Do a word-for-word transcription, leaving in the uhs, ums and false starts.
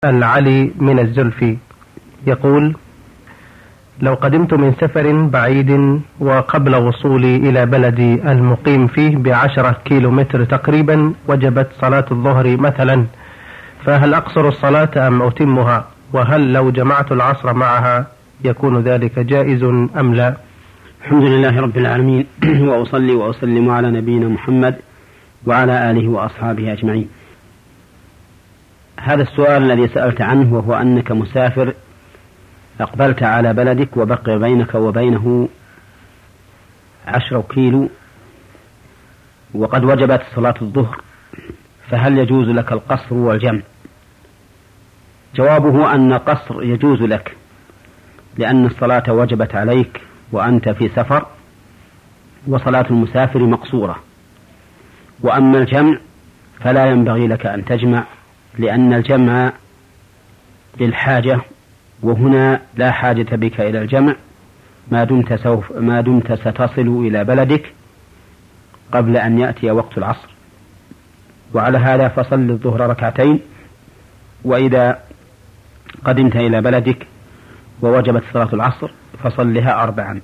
العلي من الزلفي يقول: لو قدمت من سفر بعيد وقبل وصولي إلى بلدي المقيم فيه بعشرة كيلو متر تقريبا وجبت صلاة الظهر مثلا، فهل أقصر الصلاة أم أتمها؟ وهل لو جمعت العصر معها يكون ذلك جائز أم لا؟ الحمد لله رب العالمين، وأصلي وأسلم على نبينا محمد وعلى آله وأصحابه أجمعين. هذا السؤال الذي سألت عنه وهو أنك مسافر أقبلت على بلدك وبقي بينك وبينه عشرة كيلو وقد وجبت صلاة الظهر، فهل يجوز لك القصر والجمع؟ جوابه أن قصر يجوز لك لأن الصلاة وجبت عليك وأنت في سفر، وصلاة المسافر مقصورة. وأما الجمع فلا ينبغي لك أن تجمع، لأن الجمع للحاجة، وهنا لا حاجة بك إلى الجمع ما دمت, سوف ما دمت ستصل إلى بلدك قبل أن يأتي وقت العصر. وعلى هذا فصل الظهر ركعتين، وإذا قدمت إلى بلدك ووجبت صلاة العصر فصلها أربعا.